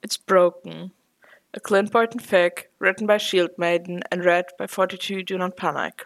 It's broken. A Clint Barton fic, written by Shield Maiden and read by 42 Do Not Panic.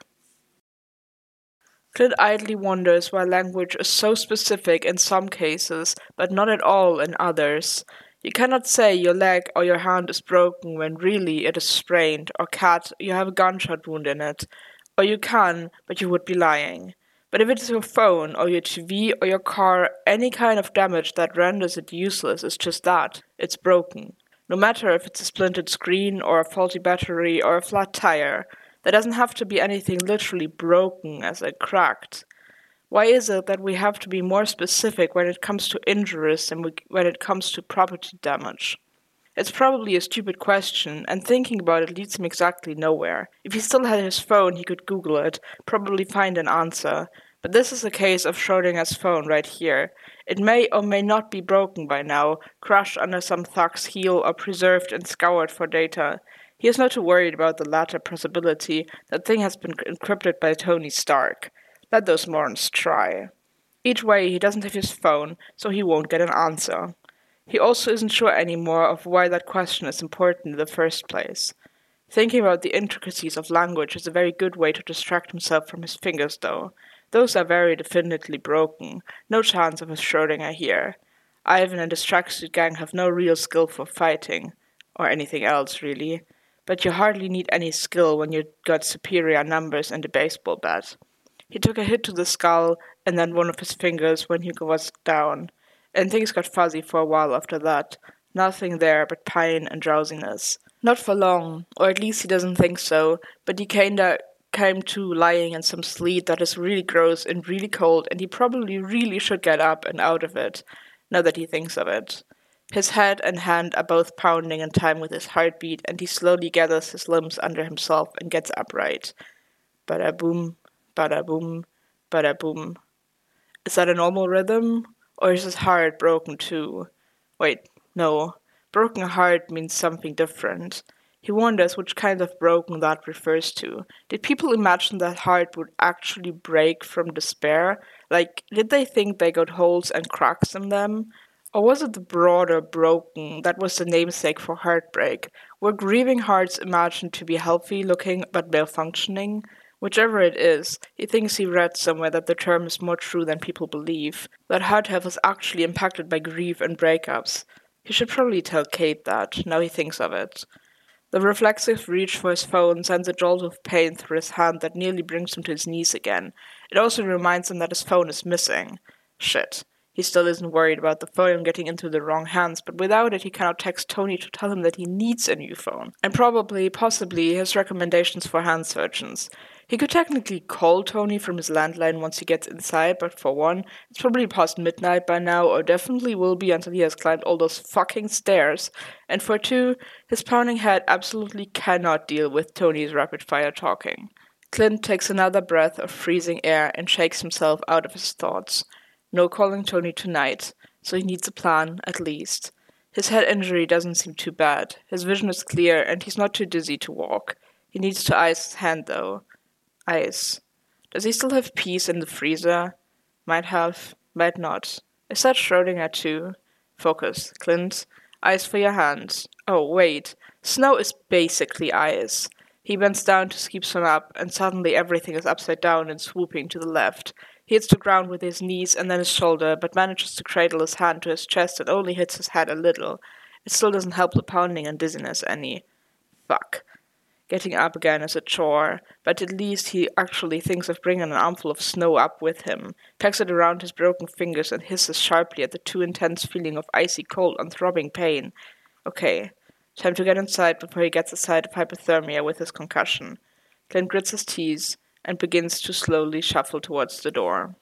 Clint idly wonders why language is so specific in some cases, but not at all in others. You cannot say your leg or your hand is broken when really it is sprained, or cat, you have a gunshot wound in it. Or you can, but you would be lying. But if it is your phone, or your TV, or your car, any kind of damage that renders it useless is just that. It's broken. No matter if it's a splintered screen, or a faulty battery, or a flat tire. There doesn't have to be anything literally broken as in cracked. Why is it that we have to be more specific when it comes to injuries than when it comes to property damage? It's probably a stupid question, and thinking about it leads him exactly nowhere. If he still had his phone, he could Google it, probably find an answer. But this is a case of Schrodinger's phone right here. It may or may not be broken by now, crushed under some thug's heel or preserved and scoured for data. He is not too worried about the latter possibility. That thing has been encrypted by Tony Stark. Let those morons try. Each way, he doesn't have his phone, so he won't get an answer. He also isn't sure anymore of why that question is important in the first place. Thinking about the intricacies of language is a very good way to distract himself from his fingers, though. Those are very definitely broken. No chance of a Schrödinger here. Ivan and his tracksuit gang have no real skill for fighting. Or anything else, really. But you hardly need any skill when you got superior numbers and a baseball bat. He took a hit to the skull, and then one of his fingers when he was down. And things got fuzzy for a while after that. Nothing there but pain and drowsiness. Not for long, or at least he doesn't think so, but he kinda came to lying in some sleet that is really gross and really cold, and he probably really should get up and out of it, now that he thinks of it. His head and hand are both pounding in time with his heartbeat, and he slowly gathers his limbs under himself and gets upright. Bada-boom, bada-boom, bada-boom. Is that a normal rhythm? Or is his heart broken too? Wait, no. Broken heart means something different. He wonders which kind of broken that refers to. Did people imagine that heart would actually break from despair? Like, did they think they got holes and cracks in them? Or was it the broader broken that was the namesake for heartbreak? Were grieving hearts imagined to be healthy-looking but malfunctioning? Whichever it is, he thinks he read somewhere that the term is more true than people believe, that heart health is actually impacted by grief and breakups. He should probably tell Kate that, now he thinks of it. The reflexive reach for his phone sends a jolt of pain through his hand that nearly brings him to his knees again. It also reminds him that his phone is missing. Shit. He still isn't worried about the phone getting into the wrong hands, but without it he cannot text Tony to tell him that he needs a new phone. And possibly, his recommendations for hand surgeons. He could technically call Tony from his landline once he gets inside, but for one, it's probably past midnight by now, or definitely will be until he has climbed all those fucking stairs. And for two, his pounding head absolutely cannot deal with Tony's rapid-fire talking. Clint takes another breath of freezing air and shakes himself out of his thoughts. No calling Tony tonight, so he needs a plan, at least. His head injury doesn't seem too bad. His vision is clear, and he's not too dizzy to walk. He needs to ice his hand, though. Ice. Does he still have peas in the freezer? Might have, might not. Is that Schrödinger too? Focus, Clint. Ice for your hands. Oh, wait. Snow is basically ice. He bends down to scoop some up, and suddenly everything is upside down and swooping to the left. He hits the ground with his knees and then his shoulder, but manages to cradle his hand to his chest and only hits his head a little. It still doesn't help the pounding and dizziness any. Fuck. Getting up again is a chore, but at least he actually thinks of bringing an armful of snow up with him, pecks it around his broken fingers and hisses sharply at the too intense feeling of icy cold and throbbing pain. Okay, time to get inside before he gets a sight of hypothermia with his concussion. Clint grits his teeth and begins to slowly shuffle towards the door.